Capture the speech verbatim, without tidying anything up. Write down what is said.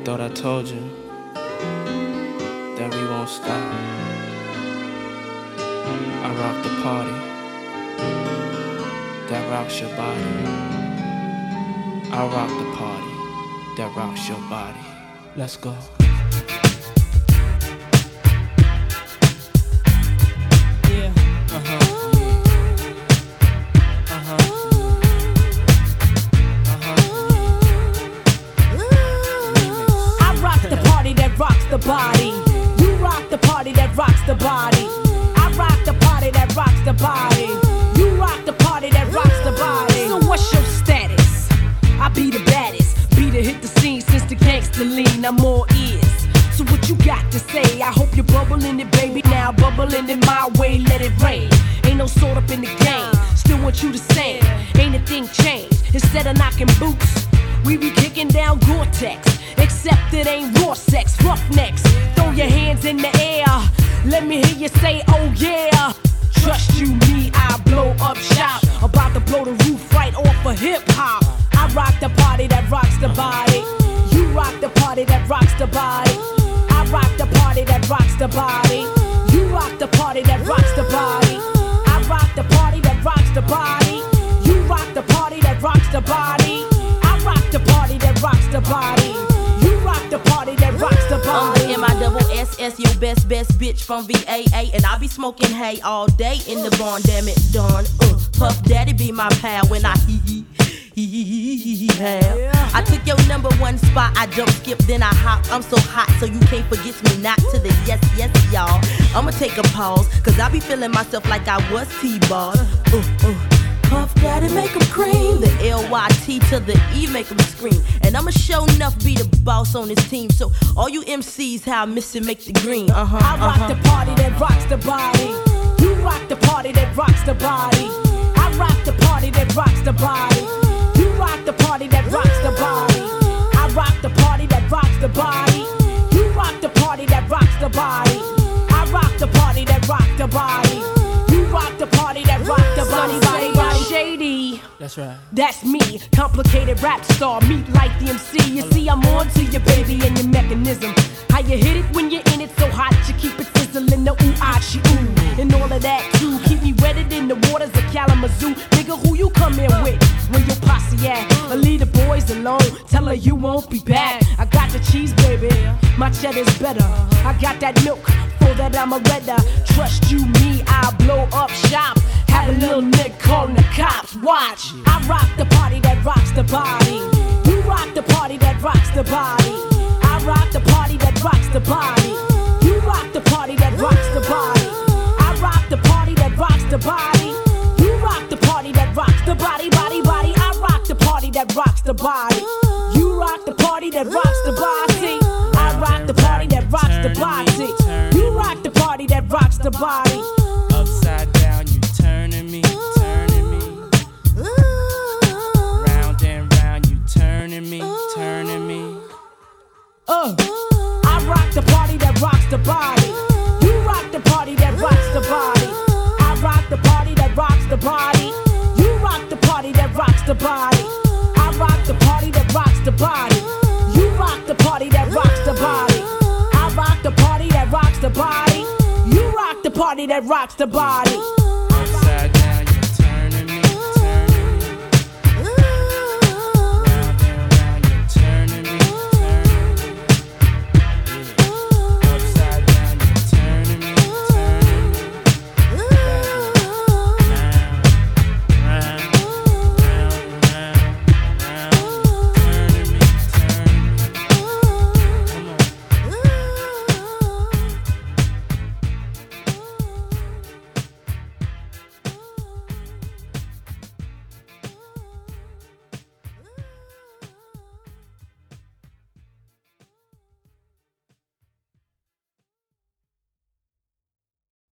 thought I told you that we won't stop. I rock the party that rocks your body. I rock the party that rocks your body. Let's go. Yeah, uh-huh. Rocks the body. You rock the party that rocks the body. I rock the party that rocks the body. You rock the party that rocks the body. So what's your status? I be the baddest. Be to hit the scene since the gangster lean. I'm all ears. So what you got to say? I hope you're bubbling it, baby. Now bubbling it my way, let it rain. Ain't no sort up in the game. Still want you the same. Ain't a thing changed. Instead of knocking boots, we be kicking down Gore-Tex. Except it ain't raw sex, roughnecks. Throw your hands in the air. Let me hear you say, oh yeah. Trust you, me, I blow up shop. About to blow the roof right off of hip-hop. I rock the party that rocks the body. You rock the party that rocks the body. I rock the party that rocks the body. You rock the party that rocks the body. I rock the party that rocks the body. You rock the party that rocks the body. I rock the party that rocks the body. Rock the party that rocks the body. I'm the M I double S S, your best, best bitch from V A A. And I be smoking hay all day in the barn, damn it, Dawn. Uh, Puff Daddy be my pal when I hee hee, hee hee hee hee hee have. I took your number one spot, I jump, skip, then I hop. I'm so hot, so you can't forget me not to the yes, yes, y'all. I'ma take a pause, cause I be feeling myself like I was T-Ball. Uh, uh. Puff Daddy make 'em cream. The L Y T to the E make 'em scream. And I'ma show enough be the boss on this team. So all you M Cs, how I miss it, make the green. Uh-huh, I rock uh-huh. the party that rocks the body. You rock the party that rocks the body. I rock the party that rocks the body. You rock the party that rocks the body. I rock the party that rocks the body. You rock the party that rocks the body. I rock the party that rocks the body. You rock the party that rocks the body. Body, body. Shady. That's right. That's me, complicated rap star, meet like the M C. You see, I'm on to your baby and your mechanism. How you hit it when you're in it so hot, you keep it sizzling, the ooh, ah, she ooh. And all of that too, keep me wetted in the waters of Kalamazoo. Nigga, who you come in with? Where your posse at? Or leave the boys alone, tell her you won't be back. I got the cheese, baby, my cheddar's better. I got that milk, for that I'm a redder. Trust you, me, I'll blow up shop. Have a little nigga calling the cops, watch. I rock the party that rocks the body. You rock the party that rocks the body. I rock the party that rocks the body. You rock the party that rocks the body. I rock the party that rocks the body. You rock the party that rocks the body, body, body. I rock the party that rocks the body. You rock the party that rocks the body. I rock the party that rocks the body. You rock the party that rocks the body. Upside down, you turning me, turning me. Round and round, you turning me, turning me. Uh, I rock the party that rocks the body. You rock the party that rocks the body. I rock the party that rocks the body. You rock the party that rocks the body. I rock the party that rocks the body. You rock the party that rocks the body. I rock the party that rocks the body. You rock the party that rocks the body.